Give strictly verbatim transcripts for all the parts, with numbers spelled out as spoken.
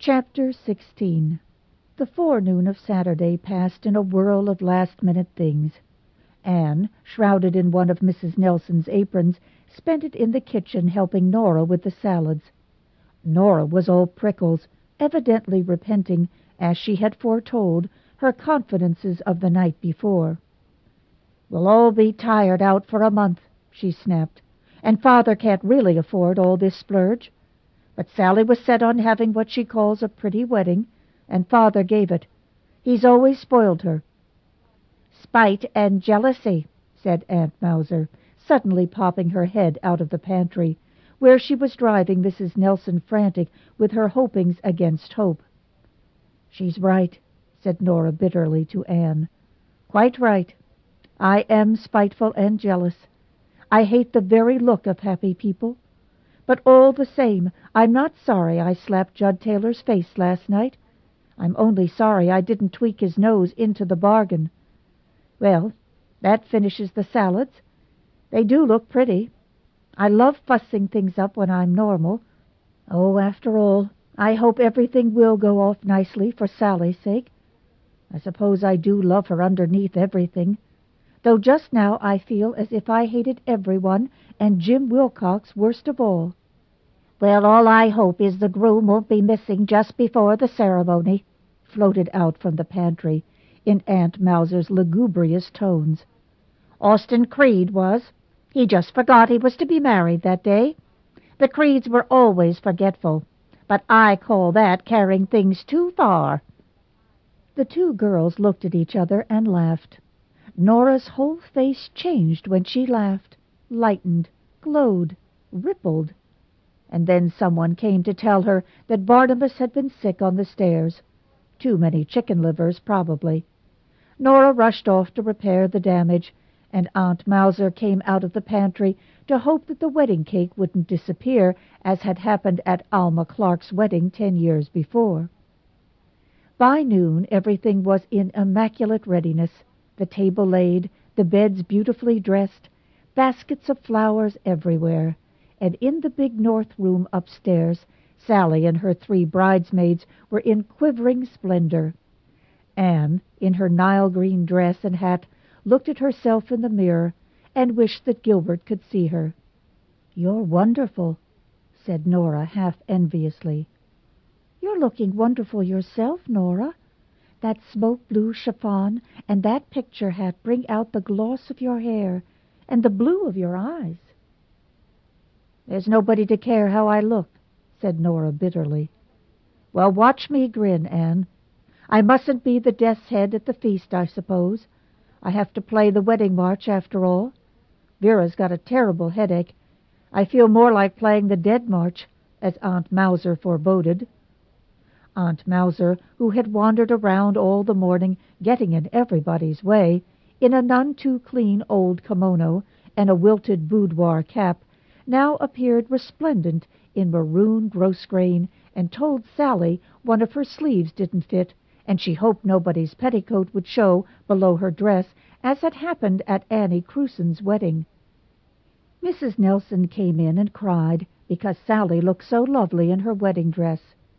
Chapter sixteen. The forenoon of Saturday passed in a whirl of last-minute things. Anne, shrouded in one of Missus Nelson's aprons, spent it in the kitchen helping Nora with the salads. Nora was all prickles, evidently repenting, as she had foretold, her confidences of the night before. "We'll all be tired out for a month," she snapped, "and Father can't really afford all this splurge. But Sally was set on having what she calls a pretty wedding, and Father gave it. He's always spoiled her." "Spite and jealousy," said Aunt Mauser, suddenly popping her head out of the pantry, where she was driving Missus Nelson frantic with her hopings against hope. "She's right," said Nora bitterly to Anne. "Quite right. I am spiteful and jealous. I hate the very look of happy people. But all the same, I'm not sorry I slapped Judd Taylor's face last night. I'm only sorry I didn't tweak his nose into the bargain. Well, that finishes the salads. They do look pretty. I love fussing things up when I'm normal. Oh, after all, I hope everything will go off nicely for Sally's sake. I suppose I do love her underneath everything, though just now I feel as if I hated everyone, and Jim Wilcox worst of all." "Well, all I hope is the groom won't be missing just before the ceremony," floated out from the pantry, in Aunt Mauser's lugubrious tones. "Austin Creed was. He just forgot he was to be married that day. The Creeds were always forgetful, but I call that carrying things too far." The two girls looked at each other and laughed. Nora's whole face changed when she laughed, lightened, glowed, rippled. And then someone came to tell her that Barnabas had been sick on the stairs. Too many chicken livers, probably. Nora rushed off to repair the damage, and Aunt Mauser came out of the pantry to hope that the wedding cake wouldn't disappear, as had happened at Alma Clark's wedding ten years before. By noon everything was in immaculate readiness, the table laid, the beds beautifully dressed, baskets of flowers everywhere, and in the big north room upstairs Sally and her three bridesmaids were in quivering splendor. Anne, in her Nile-green dress and hat, looked at herself in the mirror and wished that Gilbert could see her. "You're wonderful," said Nora half enviously. "You're looking wonderful yourself, Nora. That smoke-blue chiffon and that picture hat bring out the gloss of your hair and the blue of your eyes." "There's nobody to care how I look," said Nora bitterly. "Well, watch me grin, Anne. I mustn't be the death's head at the feast, I suppose. I have to play the wedding march after all. Vera's got a terrible headache. I feel more like playing the Dead March, as Aunt Mauser foreboded." Aunt Mauser, who had wandered around all the morning, getting in everybody's way, in a none-too-clean old kimono and a wilted boudoir cap, now appeared resplendent in maroon grosgrain, and told Sally one of her sleeves didn't fit, and she hoped nobody's petticoat would show below her dress, as had happened at Annie Crewson's wedding. Missus Nelson came in and cried because Sally looked so lovely in her wedding dress.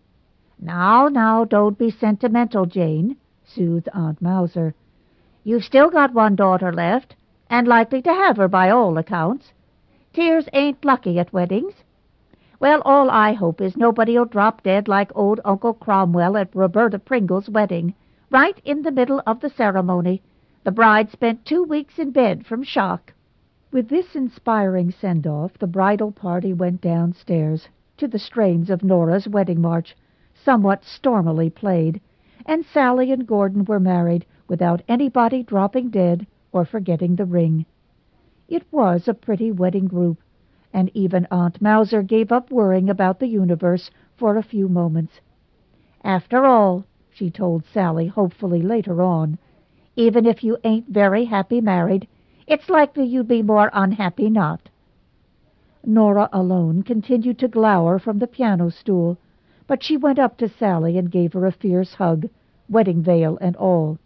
"Now, now, don't be sentimental, Jane," soothed Aunt Mauser. "You've still got one daughter left, and likely to have her by all accounts. Tears ain't lucky at weddings. Well, all I hope is nobody'll drop dead like old Uncle Cromwell at Roberta Pringle's wedding, right in the middle of the ceremony. The bride spent two weeks in bed from shock." With this inspiring send-off, the bridal party went downstairs, to the strains of Nora's wedding march, somewhat stormily played, and Sally and Gordon were married without anybody dropping dead or forgetting the ring. It was a pretty wedding group, and even Aunt Mauser gave up worrying about the universe for a few moments. "After all," she told Sally hopefully later on, "even if you ain't very happy married, it's likely you'd be more unhappy not." Nora alone continued to glower from the piano stool, but she went up to Sally and gave her a fierce hug, wedding veil and all.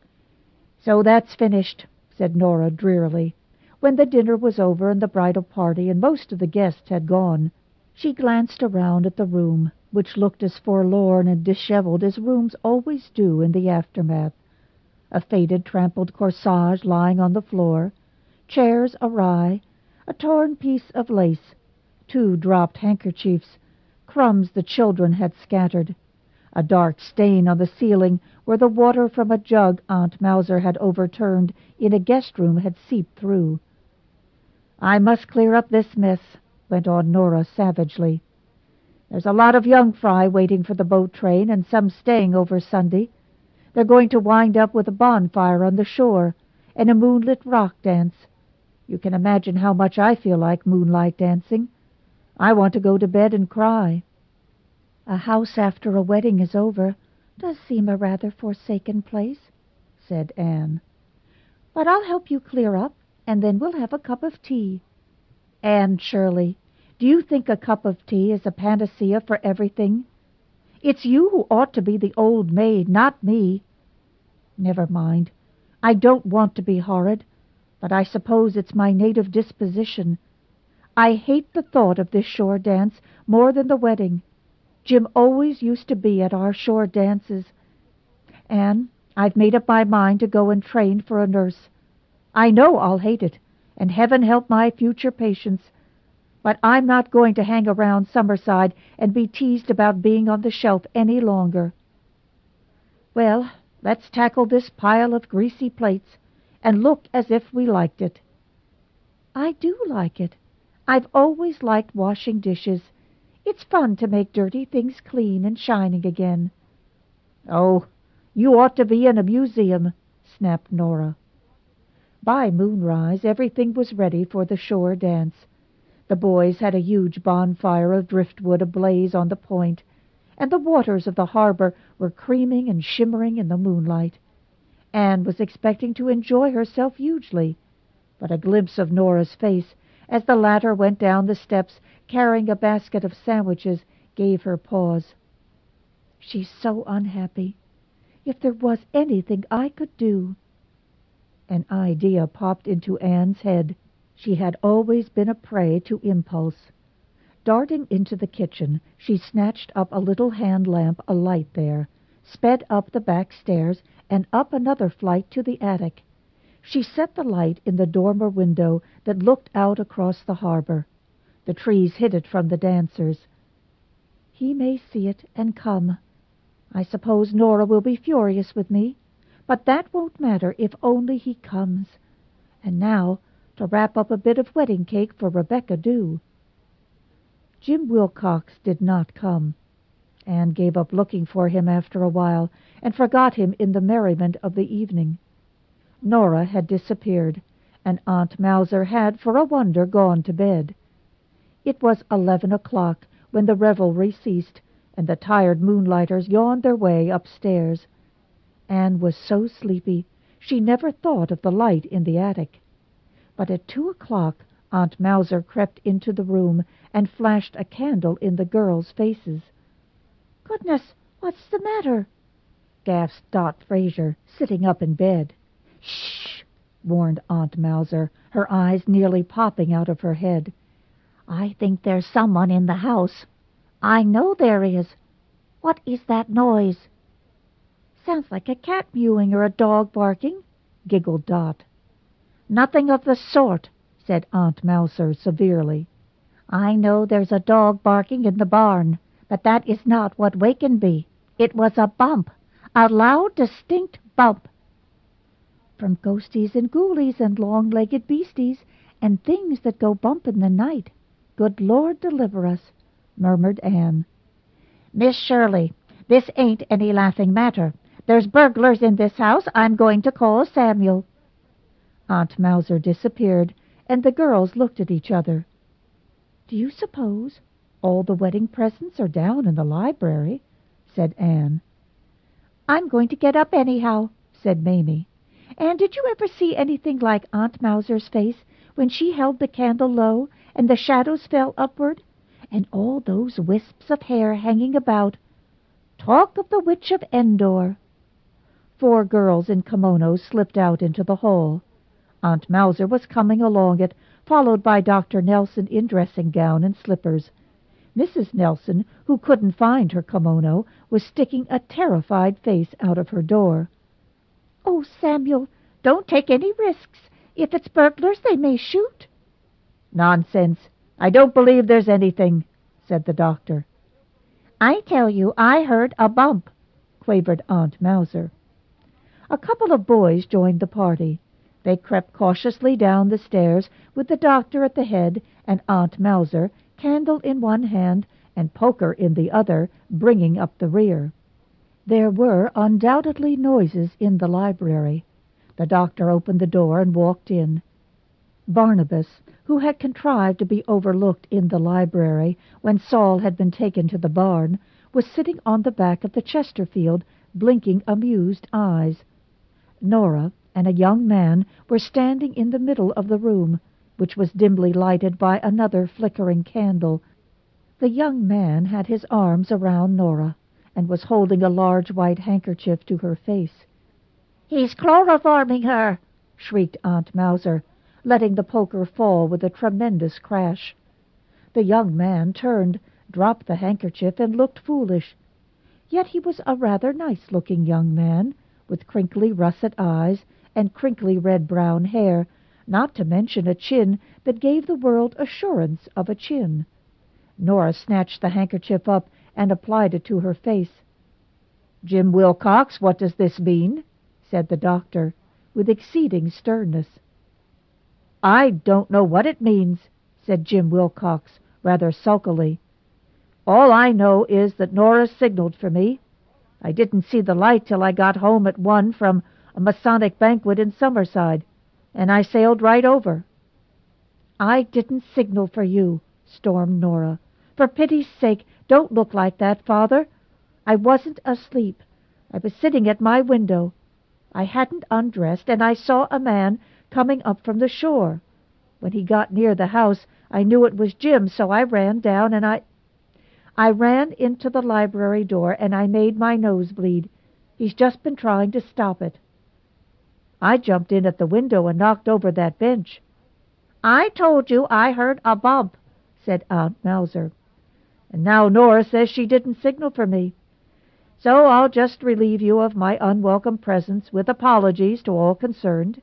"So that's finished," said Nora drearily, when the dinner was over and the bridal party and most of the guests had gone. She glanced around at the room, which looked as forlorn and disheveled as rooms always do in the aftermath. A faded trampled corsage lying on the floor, chairs awry, a torn piece of lace, two dropped handkerchiefs, crumbs the children had scattered, a dark stain on the ceiling where the water from a jug Aunt Mauser had overturned in a guest room had seeped through. "I must clear up this mess," went on Nora savagely. "There's a lot of young fry waiting for the boat train, and some staying over Sunday. They're going to wind up with a bonfire on the shore and a moonlit rock dance. You can imagine how much I feel like moonlight dancing. I want to go to bed and cry." "A house after a wedding is over does seem a rather forsaken place," said Anne. "But I'll help you clear up, and then we'll have a cup of tea." "Anne Shirley, do you think a cup of tea is a panacea for everything? It's you who ought to be the old maid, not me." "Never mind. I don't want to be horrid, but I suppose it's my native disposition. I hate the thought of this shore dance more than the wedding. Jim always used to be at our shore dances. Anne, I've made up my mind to go and train for a nurse. I know I'll hate it, and heaven help my future patients, but I'm not going to hang around Summerside and be teased about being on the shelf any longer. Well, let's tackle this pile of greasy plates and look as if we liked it." "I do like it. I've always liked washing dishes. It's fun to make dirty things clean and shining again." "Oh, you ought to be in a museum," snapped Nora. By moonrise everything was ready for the shore dance. The boys had a huge bonfire of driftwood ablaze on the point, and the waters of the harbor were creaming and shimmering in the moonlight. Anne was expecting to enjoy herself hugely, but a glimpse of Nora's face as the latter went down the steps carrying a basket of sandwiches gave her pause. "She's so unhappy. If there was anything I could do—" An idea popped into Anne's head. She had always been a prey to impulse. Darting into the kitchen, she snatched up a little hand lamp alight there, sped up the back stairs, and up another flight to the attic. She set the light in the dormer window that looked out across the harbor. The trees hid it from the dancers. "He may see it and come. I suppose Nora will be furious with me, but that won't matter if only he comes. And now to wrap up a bit of wedding cake for Rebecca Dew." Jim Wilcox did not come. Anne gave up looking for him after a while, and forgot him in the merriment of the evening. Nora had disappeared, and Aunt Mauser had, for a wonder, gone to bed. It was eleven o'clock when the revelry ceased, and the tired moonlighters yawned their way upstairs. Anne was so sleepy she never thought of the light in the attic. But at two o'clock Aunt Mauser crept into the room and flashed a candle in the girls' faces. "Goodness, what's the matter?" gasped Dot Fraser, sitting up in bed. "Shh!" warned Aunt Mauser, her eyes nearly popping out of her head. "I think there's someone in the house. I know there is. What is that noise?" "Sounds like a cat mewing or a dog barking," giggled Dot. "Nothing of the sort," said Aunt Mauser severely. "I know there's a dog barking in the barn, but that is not what wakened me. It was a bump, a loud, distinct bump." "From ghosties and ghoulies and long-legged beasties and things that go bump in the night. Good Lord deliver us," murmured Anne. "Miss Shirley, this ain't any laughing matter. There's burglars in this house. I'm going to call Samuel." Aunt Mauser disappeared, and the girls looked at each other. "Do you suppose all the wedding presents are down in the library?" said Anne. "I'm going to get up anyhow," said Mamie. "And did you ever see anything like Aunt Mauser's face when she held the candle low and the shadows fell upward, and all those wisps of hair hanging about? Talk of the Witch of Endor." Four girls in kimonos slipped out into the hall. Aunt Mauser was coming along it, followed by Doctor Nelson in dressing gown and slippers. Missus Nelson, who couldn't find her kimono, was sticking a terrified face out of her door. "Oh, Samuel, don't take any risks. If it's burglars, they may shoot." "Nonsense. I don't believe there's anything," said the doctor. "I tell you, I heard a bump," quavered Aunt Mauser. A couple of boys joined the party. They crept cautiously down the stairs with the doctor at the head and Aunt Mauser, candle in one hand and poker in the other, bringing up the rear. There were undoubtedly noises in the library. The doctor opened the door and walked in. Barnabas, who had contrived to be overlooked in the library when Saul had been taken to the barn, was sitting on the back of the Chesterfield, blinking amused eyes. Nora and a young man were standing in the middle of the room, which was dimly lighted by another flickering candle. The young man had his arms around Nora, and was holding a large white handkerchief to her face. "He's chloroforming her!" shrieked Aunt Mauser, letting the poker fall with a tremendous crash. The young man turned, dropped the handkerchief, and looked foolish. Yet he was a rather nice-looking young man, with crinkly russet eyes and crinkly red-brown hair, not to mention a chin that gave the world assurance of a chin. Nora snatched the handkerchief up and applied it to her face. "Jim Wilcox, what does this mean?" said the doctor, with exceeding sternness. "I don't know what it means," said Jim Wilcox, rather sulkily. "All I know is that Nora signaled for me. I didn't see the light till I got home at one from a Masonic banquet in Summerside, and I sailed right over." "I didn't signal for you," stormed Nora. "For pity's sake, don't look like that, Father. I wasn't asleep. I was sitting at my window. I hadn't undressed, and I saw a man coming up from the shore. When he got near the house, I knew it was Jim, so I ran down, and I... I ran into the library door, and I made my nose bleed. He's just been trying to stop it. I jumped in at the window and knocked over that bench." "I told you I heard a bump," said Aunt Mauser. "And now Nora says she didn't signal for me. So I'll just relieve you of my unwelcome presence with apologies to all concerned."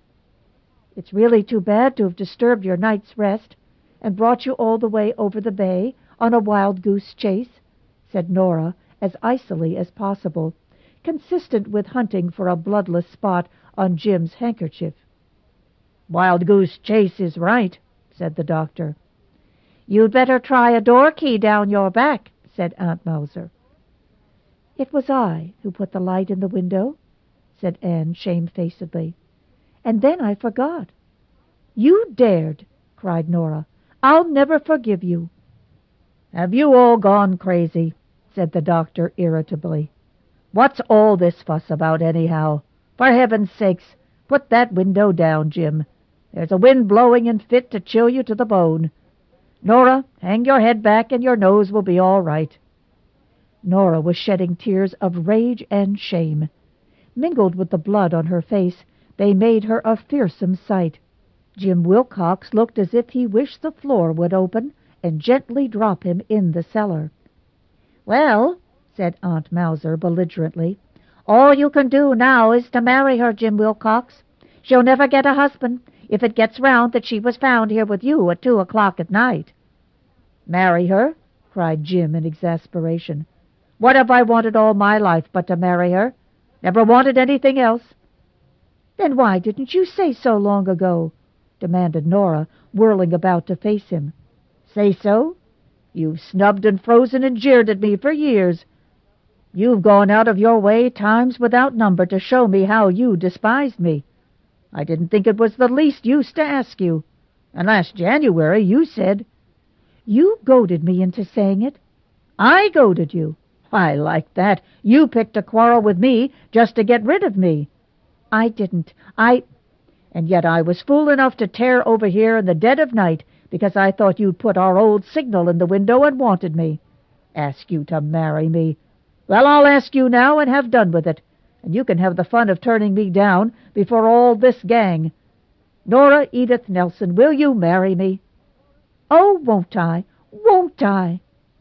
"It's really too bad to have disturbed your night's rest and brought you all the way over the bay on a wild-goose chase," said Nora, as icily as possible, consistent with hunting for a bloodless spot on Jim's handkerchief. "Wild-goose chase is right," said the doctor. "You'd better try a door-key down your back," said Aunt Mauser. "It was I who put the light in the window," said Anne shamefacedly. "And then I forgot." "You dared!" cried Nora. "I'll never forgive you." "Have you all gone crazy?" said the doctor irritably. "What's all this fuss about, anyhow? For heaven's sakes, put that window down, Jim. There's a wind blowing and fit to chill you to the bone. Nora, hang your head back and your nose will be all right." Nora was shedding tears of rage and shame. Mingled with the blood on her face, they made her a fearsome sight. Jim Wilcox looked as if he wished the floor would open and gently drop him in the cellar. "Well," said Aunt Mauser belligerently, "all you can do now is to marry her, Jim Wilcox. She'll never get a husband if it gets round that she was found here with you at two o'clock at night." "Marry her?" cried Jim in exasperation. "What have I wanted all my life but to marry her? Never wanted anything else." "Then why didn't you say so long ago?" demanded Nora, whirling about to face him. "Say so? You've snubbed and frozen and jeered at me for years. You've gone out of your way times without number to show me how you despised me. I didn't think it was the least use to ask you. And last January you said—" "You goaded me into saying it." "I goaded you? I like that. You picked a quarrel with me just to get rid of me." "I didn't. I—" "And yet I was fool enough to tear over here in the dead of night because I thought you'd put our old signal in the window and wanted me. Ask you to marry me. Well, I'll ask you now and have done with it, and you can have the fun of turning me down before all this gang. Nora Edith Nelson, will you marry me?" "Oh, won't I? Won't I?"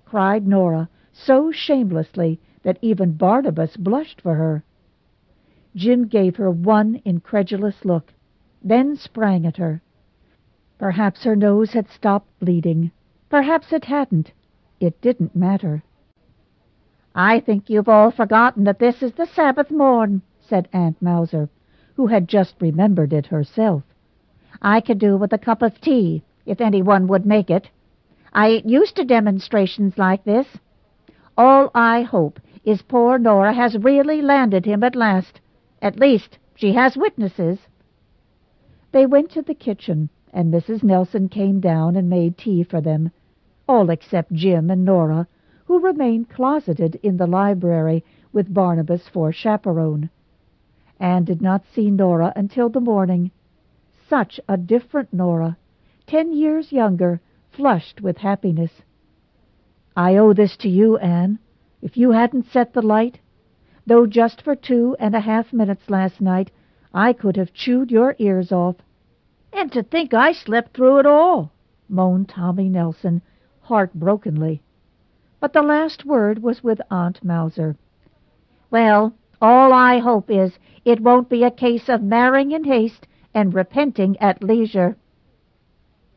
cried Nora, so shamelessly that even Barnabas blushed for her. Jim gave her one incredulous look, then sprang at her. Perhaps her nose had stopped bleeding. Perhaps it hadn't. It didn't matter. "I think you've all forgotten that this is the Sabbath morn," said Aunt Mauser, who had just remembered it herself. "I could do with a cup of tea, if anyone would make it. I ain't used to demonstrations like this. All I hope is poor Nora has really landed him at last. At least she has witnesses." They went to the kitchen, and Missus Nelson came down and made tea for them, all except Jim and Nora, who remained closeted in the library with Barnabas for chaperone. Anne did not see Nora until the morning. Such a different Nora, ten years younger, flushed with happiness. "I owe this to you, Anne. If you hadn't set the light, though just for two and a half minutes last night, I could have chewed your ears off." "And to think I slept through it all," moaned Tommy Nelson, heartbrokenly. But the last word was with Aunt Mauser. "Well, all I hope is it won't be a case of marrying in haste and repenting at leisure."